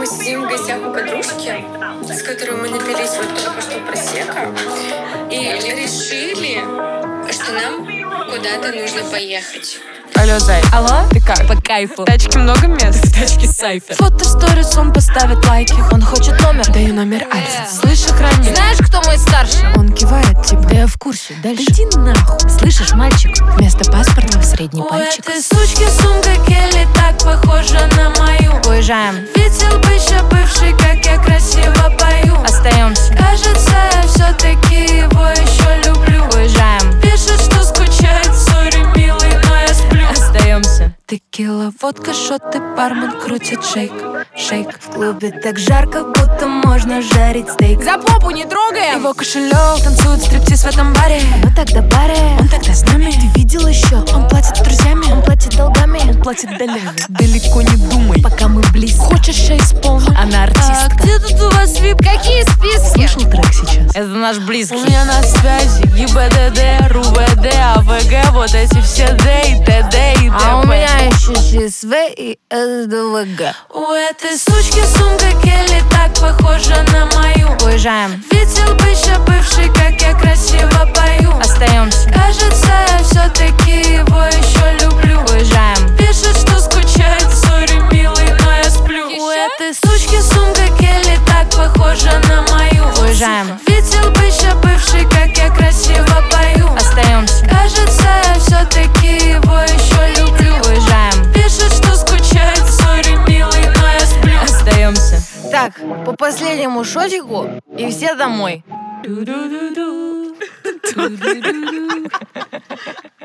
сидим в гостях у подружки, с которой мы напились вот только что просека, и решили, что нам куда-то нужно поехать. Алло, зай. Алло? Ты как? По кайфу. В тачке много мест? В тачке сайфер. Фото в сторис, он поставит лайки. Он хочет номер. Даю номер Альфа. Слышь, охранник. Знаешь, кто мой старший? Он кивает, типа. Да я в курсе. Дальше. Иди нахуй. Слышишь, мальчик? Вместо паспорта Средний у пальчик. этой сучки сумка Келли так похожа на мою. Уезжаем. Видел бы еще бывший, как я красиво пою. Остаемся. Кажется, я все-таки его еще люблю. Уезжаем. Пишет, что скучает, сори, милый, но я сплю. Остаемся. Текила, водка, шоты, бармен крутит шейк, шейк. В клубе так жарко, будто можно жарить стейк. За попу не трогаем. Его кошелек танцует стриптиз в этом баре. Мы тогда баре. Он тогда с нами. Ты видел еще? Он платит с друзьями. Он платит долгами. Он платит долями. Далеко не думай, Пока мы близко. хочешь, я исполню. Она артистка. А где тут у вас вип? Какие списки? Слышал трек сейчас? Это наш близкий. У меня на связи ГИБДД, РУВД, АВГ, вот эти все Д и ТД и ТП. А у меня еще ЖСВ и СДВГ. У этой сучки сумка Келли так похожа на мою. Уезжаем. Видел бы еще бывший, как я красиво пою. Остаемся. Кажется, я все-таки его еще люблю. Уезжаем. Пишет, что скучает, сори, милый, но я сплю. У этой сучки сумка Келли так похожа на мою. Уезжаем. Видел бы еще бывший, как я красиво пою. Остаемся. Кажется, я все-таки его еще люблю. Уезжаем. Пишет, что скучает, сори, милый, но я сплю. Остаемся. Так, по последнему шотику и все домой. Ду-ду-ду-ду. Ду-ду-ду-ду.